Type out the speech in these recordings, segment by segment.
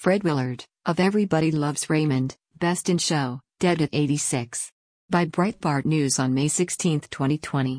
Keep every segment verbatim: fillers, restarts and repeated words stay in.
Fred Willard, of Everybody Loves Raymond, Best in Show, dead at eighty-six. By Breitbart News on May sixteenth, twenty twenty.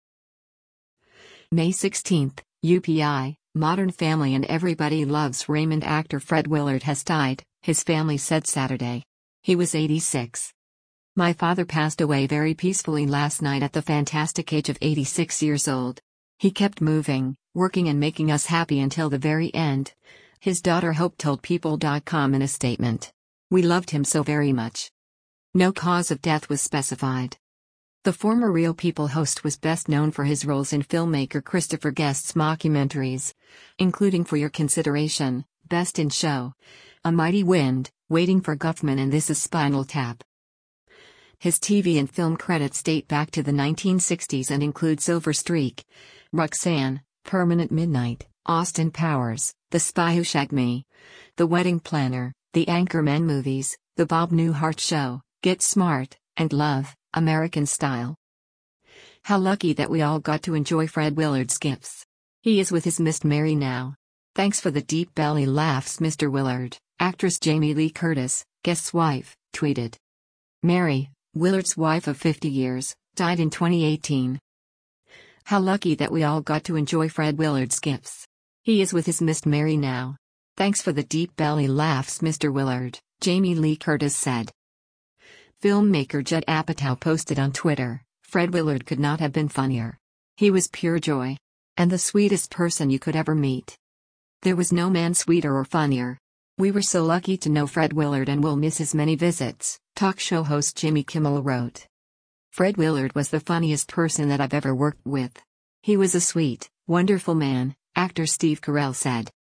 May sixteenth, U P I, Modern Family and Everybody Loves Raymond actor Fred Willard has died, his family said Saturday. He was eighty-six. My father passed away very peacefully last night at the fantastic age of eighty-six years old. He kept moving, working and making us happy until the very end, his daughter Hope told People dot com in a statement. We loved him so very much. No cause of death was specified. The former Real People host was best known for his roles in filmmaker Christopher Guest's mockumentaries, including For Your Consideration, Best in Show, A Mighty Wind, Waiting for Guffman and This Is Spinal Tap. His T V and film credits date back to the nineteen sixties and include Silver Streak, Roxanne, Permanent Midnight, Austin Powers, The Spy Who Shagged Me, The Wedding Planner, The Anchorman Movies, The Bob Newhart Show, Get Smart, and Love, American Style. How lucky that we all got to enjoy Fred Willard's gifts. He is with his Miss Mary now. Thanks for the deep belly laughs, Mister Willard, actress Jamie Lee Curtis, Guest's wife, tweeted. Mary, Willard's wife of fifty years, died in twenty eighteen. How lucky that we all got to enjoy Fred Willard's gifts. He is with his Miss Mary now. Thanks for the deep belly laughs, Mister Willard, Jamie Lee Curtis said. Filmmaker Judd Apatow posted on Twitter, Fred Willard could not have been funnier. He was pure joy. And the sweetest person you could ever meet. There was no man sweeter or funnier. We were so lucky to know Fred Willard and will miss his many visits, talk show host Jimmy Kimmel wrote. Fred Willard was the funniest person that I've ever worked with. He was a sweet, wonderful man, actor Steve Carell said.